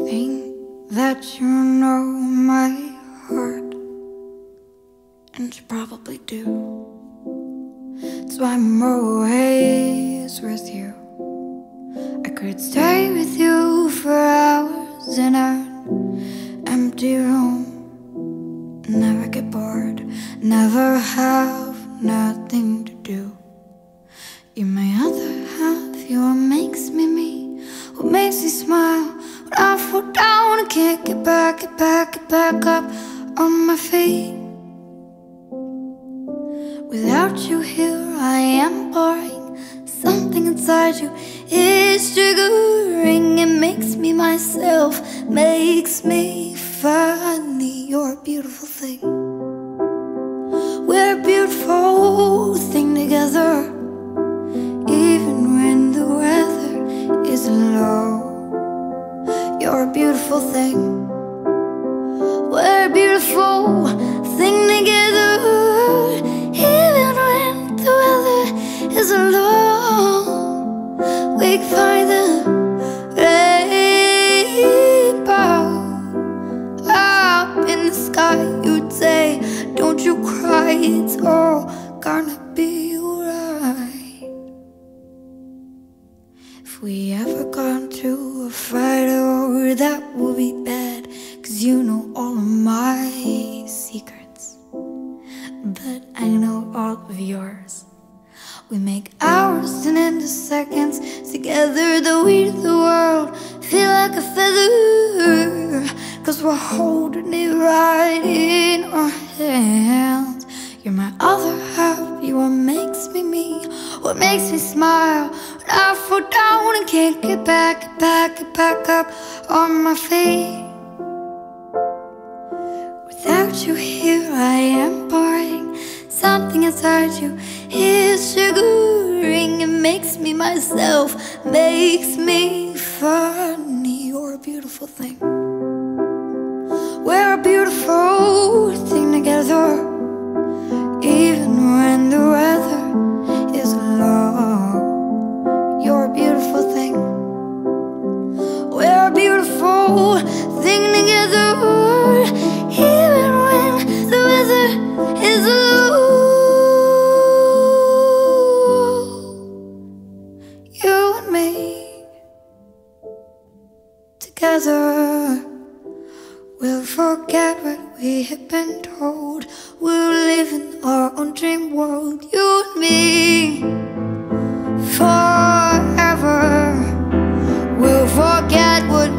think that you know my heart, and you probably do. That's why I'm always with you. I could stay with you for hours in an empty room, never get bored, never have nothing to do. You're my other half, you're what makes me me, what makes me smile when I fall down and can't get back up on my feet. Without you here I am boring. Something inside you is triggering. It makes me myself, makes me funny. You're a beautiful thing. We're a beautiful thing together, even when the weather isn't low. You're a beautiful thing. We're a beautiful thing together, even when the weather isn't low. We can find the rainbow up in the sky. You'd say, don't you cry, it's all gonna be alright. If we ever got into a fight, oh, that would be bad, 'cause you know all of my secrets, but I know all of yours. We make hours turn into seconds together. The weight of the world feel like a feather, 'cause we're holding it right in our hands. You're my other half, you're what makes me me, what makes me smile when I fall down and can't get back up on my feet. Without you here I am boring. Something inside you is triggering. It makes me myself, makes me funny. You're a beautiful thing. We're a beautiful thing together, even when the weather is low. You're a beautiful thing. We're a beautiful thing together, even when the weather is low. You and me together, we'll forget what we have been told. We'll live in our own dream world. You and me forever. We'll forget what